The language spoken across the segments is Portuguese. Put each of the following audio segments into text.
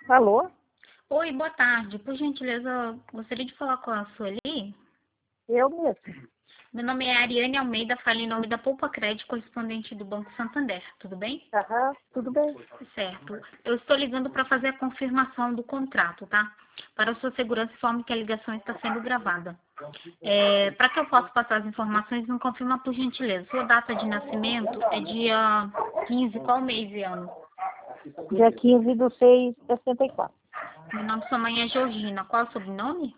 Alô? Oi, boa tarde. Por gentileza, gostaria de falar com a Sueli. Eu mesmo. Meu nome é Ariane Almeida, falo em nome da Poupa Crédito, correspondente do Banco Santander. Tudo bem? Aham, tudo bem. Certo. Eu estou ligando para fazer a confirmação do contrato, tá? Para a sua segurança, informe que a ligação está sendo gravada. Para que eu possa passar as informações, não confirma por gentileza. Sua data de nascimento é dia 15, qual mês e ano? Dia 15/6/64. Meu nome de sua mãe é Georgina. Qual é o sobrenome?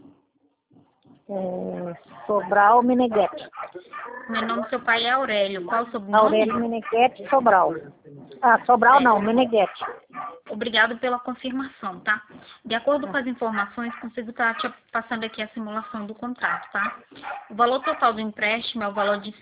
Sobral Meneghetti. Meu nome do seu pai é Aurélio. Qual é o sobrenome? Aurélio Meneghetti Sobral. Ah, Sobral não, Meneghetti. Obrigado pela confirmação, tá? De acordo com as informações, consigo estar te passando aqui a simulação do contrato, tá? O valor total do empréstimo é o valor de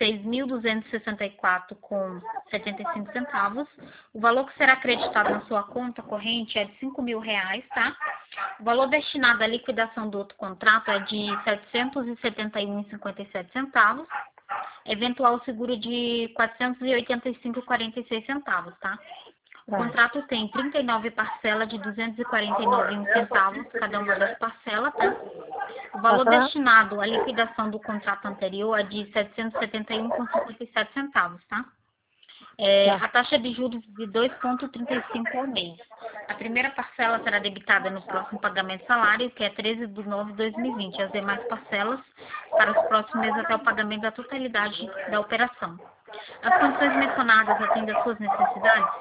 6.264,75 centavos. O valor que será acreditado na sua conta corrente é de R$ 5.000, tá? O valor destinado à liquidação do outro contrato é de R$ 771,57 centavos. Eventual seguro de R$ 485,46 centavos, tá? O contrato tem 39 parcelas de 249 centavos cada uma das parcelas, tá? O valor destinado à liquidação do contrato anterior é de R$ 771,57 centavos, tá? A taxa de juros de 2,35 ao mês. A primeira parcela será debitada no próximo pagamento salário, que é 13/9/2020. As demais parcelas para os próximos meses até o pagamento da totalidade da operação. As condições mencionadas atendem às suas necessidades?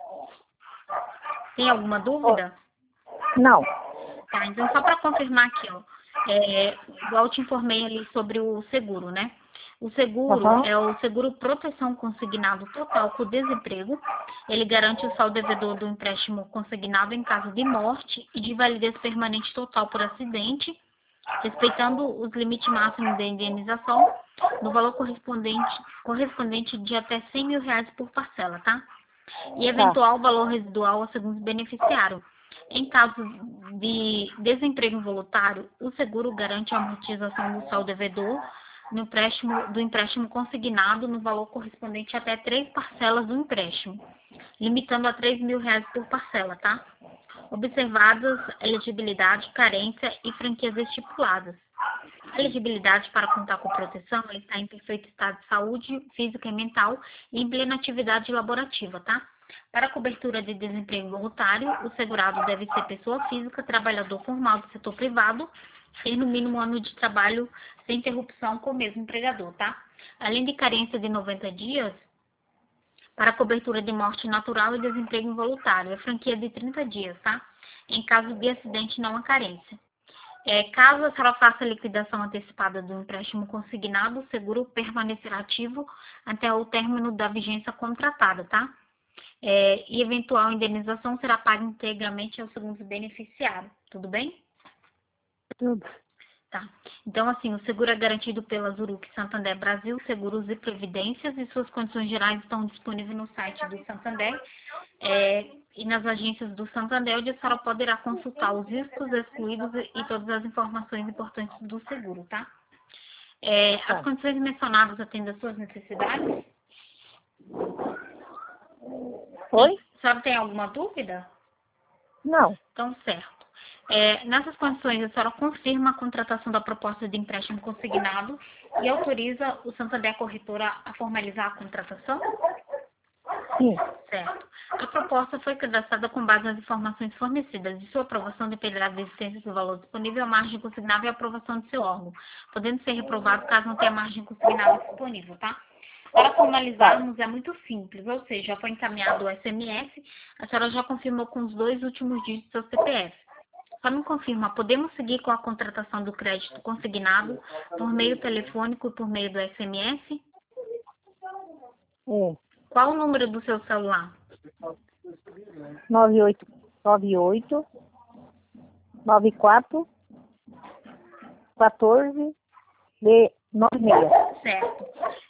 Tem alguma dúvida? Não. Tá, então só para confirmar aqui, ó, igual eu te informei ali sobre o seguro, né? O seguro é o seguro proteção consignado total por desemprego. Ele garante o saldo devedor do empréstimo consignado em caso de morte e de validez permanente total por acidente, respeitando os limites máximos de indenização no valor correspondente de até R$ 100.000 por parcela, tá? E eventual valor residual a segundo beneficiário. Em caso de desemprego involuntário, o seguro garante a amortização do saldo devedor do empréstimo consignado no valor correspondente a até 3 parcelas do empréstimo, limitando a R$ 3.000 por parcela, tá? Observadas elegibilidade, carência e franquias estipuladas. A elegibilidade para contar com proteção está em perfeito estado de saúde física e mental e em plena atividade laborativa, tá? Para a cobertura de desemprego voluntário, o segurado deve ser pessoa física, trabalhador formal do setor privado, ter no mínimo 1 ano de trabalho sem interrupção com o mesmo empregador, tá? Além de carência de 90 dias, para a cobertura de morte natural e desemprego involuntário, é franquia de 30 dias, tá? Em caso de acidente, não há carência. Caso a senhora faça a liquidação antecipada do empréstimo consignado, o seguro permanecerá ativo até o término da vigência contratada, tá? E eventual indenização será paga integralmente ao segundo beneficiário. Tudo bem? Tudo. Tá. Então, assim, o seguro é garantido pela Zurich Santander Brasil, Seguros e Previdências, e suas condições gerais estão disponíveis no site do Santander e nas agências do Santander, onde a senhora poderá consultar os riscos excluídos e todas as informações importantes do seguro, tá? As condições mencionadas atendem às suas necessidades? Oi? A senhora tem alguma dúvida? Não. Então, certo. Nessas condições, a senhora confirma a contratação da proposta de empréstimo consignado e autoriza o Santander Corretora a formalizar a contratação? Sim. Certo. A proposta foi cadastrada com base nas informações fornecidas. De sua aprovação dependerá da existência do valor disponível, a margem consignável e a aprovação do seu órgão, podendo ser reprovado caso não tenha margem consignável disponível, tá? Para formalizarmos é muito simples, ou seja, já foi encaminhado o SMS, a senhora já confirmou com os 2 últimos dígitos do seu CPF. Só me confirma, podemos seguir com a contratação do crédito consignado por meio telefônico e por meio do SMS? Qual o número do seu celular? 9898 94 14 96. Certo.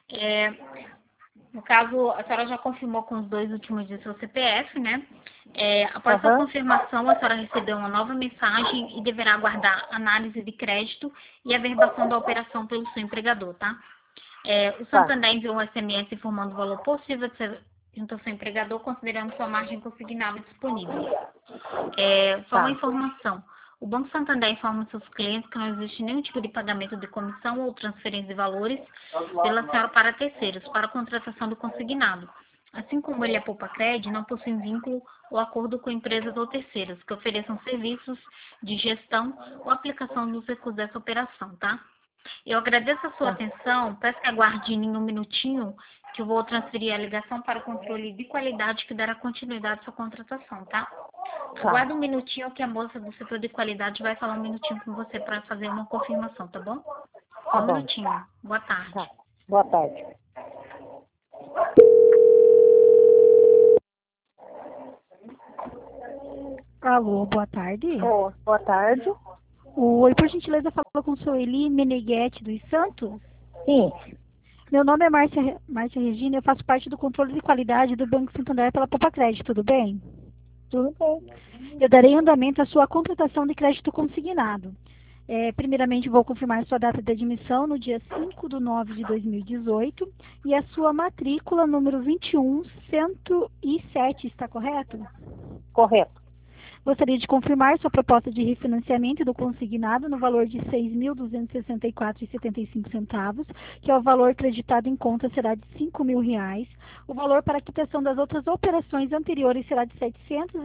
No caso, a senhora já confirmou com os 2 últimos de seu CPF, né? Após a confirmação, a senhora recebeu uma nova mensagem e deverá aguardar análise de crédito e averbação da operação pelo seu empregador, tá? O Santander enviou um SMS informando o valor possível de ser junto ao seu empregador, considerando sua margem consignável disponível. Só uma Tá. informação. O Banco Santander informa seus clientes que não existe nenhum tipo de pagamento de comissão ou transferência de valores pela senhora para terceiros, para a contratação do consignado. Assim como ele é poupa-crédito, não possui vínculo ou acordo com empresas ou terceiros que ofereçam serviços de gestão ou aplicação dos recursos dessa operação, tá? Eu agradeço a sua atenção, peço que aguarde em um minutinho que eu vou transferir a ligação para o controle de qualidade que dará continuidade à sua contratação, tá? Aguarda um minutinho que a moça do setor de qualidade vai falar um minutinho com você para fazer uma confirmação, tá bom? Só Tá um bom. minutinho. Boa tarde. Tá. Boa tarde. Alô, boa tarde. Boa tarde. Oi, por gentileza, fala com Sueli Meneghetti dos Santos. Sim. Meu nome é Márcia Regina, eu faço parte do controle de qualidade do Banco Santander pela Poupa Crédito, tudo bem? Tudo bem. Eu darei andamento à sua contratação de crédito consignado. Primeiramente, vou confirmar sua data de admissão no dia 5/9/2018 e a sua matrícula número 21107, está correto? Correto. Gostaria de confirmar sua proposta de refinanciamento do consignado no valor de R$ 6.264,75, que é o valor creditado em conta será de R$ 5.000. O valor para a quitação das outras operações anteriores será de R$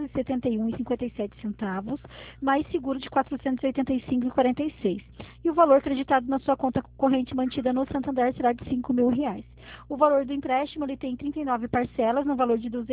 771,57, mais seguro de R$ 485,46. E o valor creditado na sua conta corrente mantida no Santander será de R$ 5.000. O valor do empréstimo ele tem 39 parcelas no valor de R$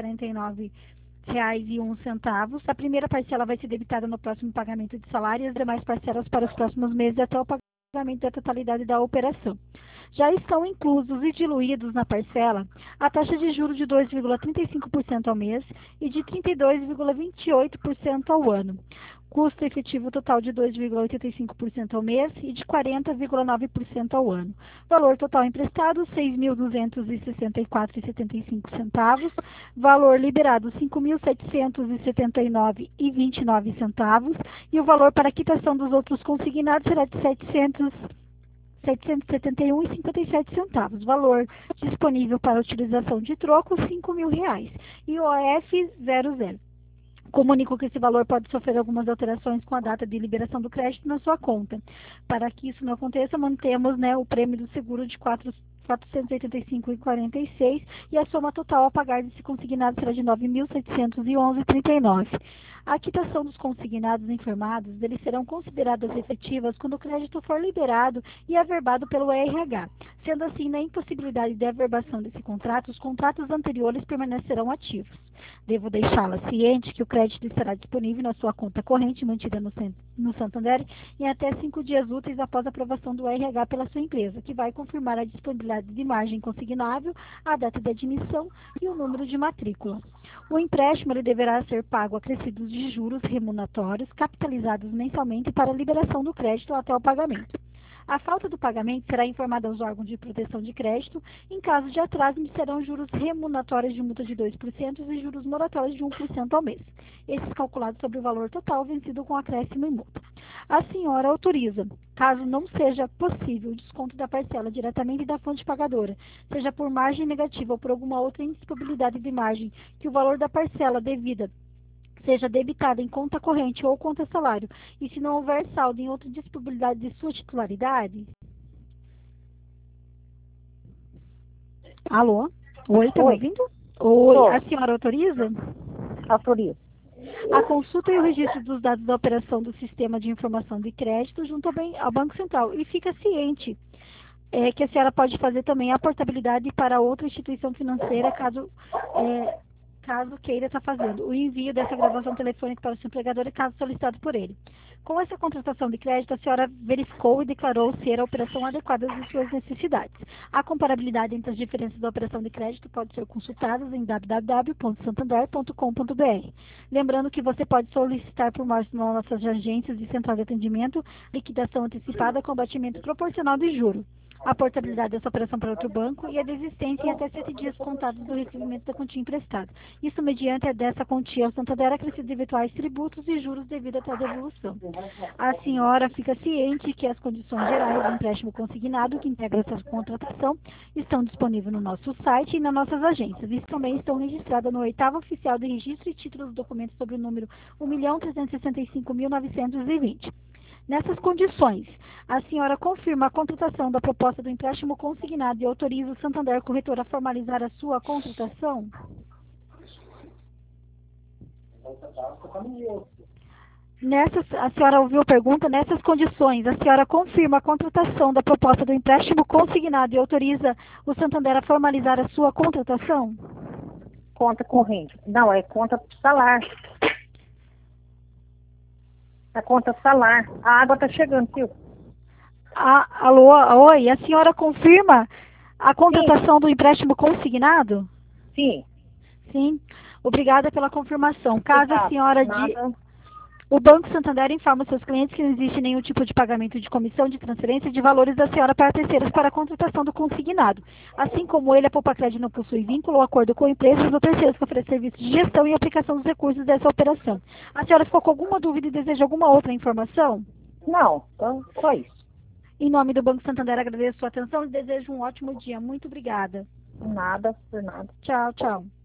249,01. A primeira parcela vai ser debitada no próximo pagamento de salário e as demais parcelas para os próximos meses até o pagamento da totalidade da operação. Já estão inclusos e diluídos na parcela a taxa de juros de 2,35% ao mês e de 32,28% ao ano. Custo efetivo total de 2,85% ao mês e de 40,9% ao ano. Valor total emprestado, R$ 6.264,75. Valor liberado, R$ 5.779,29. E o valor para quitação dos outros consignados será de R$ 771,57. Valor disponível para utilização de troco, R$ 5.000. IOF 00. Comunico que esse valor pode sofrer algumas alterações com a data de liberação do crédito na sua conta. Para que isso não aconteça, mantemos, o prêmio do seguro de R$ 485,46 e a soma total a pagar desse consignado será de R$ 9.711,39. A quitação dos consignados informados, eles serão consideradas efetivas quando o crédito for liberado e averbado pelo RH. Sendo assim, na impossibilidade de averbação desse contrato, os contratos anteriores permanecerão ativos. Devo deixá-la ciente que o crédito estará disponível na sua conta corrente mantida no Santander em até 5 dias úteis após a aprovação do RH pela sua empresa, que vai confirmar a disponibilidade de margem consignável, a data de admissão e o número de matrícula. O empréstimo ele deverá ser pago acrescidos de juros remuneratórios capitalizados mensalmente para a liberação do crédito até o pagamento. A falta do pagamento será informada aos órgãos de proteção de crédito. Em caso de atraso, serão juros remuneratórios de multa de 2% e juros moratórios de 1% ao mês. Esses calculados sobre o valor total vencido com acréscimo e multa. A senhora autoriza, caso não seja possível o desconto da parcela diretamente da fonte pagadora, seja por margem negativa ou por alguma outra indisponibilidade de margem, que o valor da parcela devida seja debitada em conta corrente ou conta salário, e se não houver saldo em outra disponibilidade de sua titularidade? Alô? Oi, está me Oi. ouvindo? Oi, Tô. a senhora autoriza? Autorizo. A consulta e o registro dos dados da operação do Sistema de Informação de Crédito junto ao Banco Central. E fica ciente que a senhora pode fazer também a portabilidade para outra instituição financeira, caso queira estar fazendo o envio dessa gravação telefônica para o seu empregador, caso solicitado por ele. Com essa contratação de crédito, a senhora verificou e declarou ser a operação adequada às suas necessidades. A comparabilidade entre as diferenças da operação de crédito pode ser consultada em www.santander.com.br. Lembrando que você pode solicitar por nós nas nossas agências de central de atendimento liquidação antecipada com abatimento proporcional de juros. a portabilidade dessa operação para outro banco e a desistência em até 7 dias contados do recebimento da quantia emprestada. Isso mediante a dessa quantia ao Santander acrescidos eventuais tributos e juros devido a tal devolução. A senhora fica ciente que as condições gerais do empréstimo consignado que integra essa contratação estão disponíveis no nosso site e nas nossas agências. Isso também estão registradas no 8º Oficial de Registro e Títulos dos Documentos sobre o número 1.365.920. Nessas condições, a senhora confirma a contratação da proposta do empréstimo consignado e autoriza o Santander Corretor a formalizar a sua contratação? A senhora ouviu a pergunta? Nessas condições, a senhora confirma a contratação da proposta do empréstimo consignado e autoriza o Santander a formalizar a sua contratação? Conta corrente. Não, é conta salário. A conta salário. A água está chegando, tio. Alô, oi, a senhora confirma a contratação do empréstimo consignado? Sim. Sim. Obrigada pela confirmação. Caso a senhora Nada. O Banco Santander informa seus clientes que não existe nenhum tipo de pagamento de comissão de transferência de valores da senhora para terceiros para a contratação do consignado. Assim como ele, a Poupa-Crédito não possui vínculo ou acordo com empresas ou terceiros que oferecem serviços de gestão e aplicação dos recursos dessa operação. A senhora ficou com alguma dúvida e deseja alguma outra informação? Não, então só isso. Em nome do Banco Santander, agradeço a sua atenção e desejo um ótimo dia. Muito obrigada. Nada, por nada. Tchau, tchau.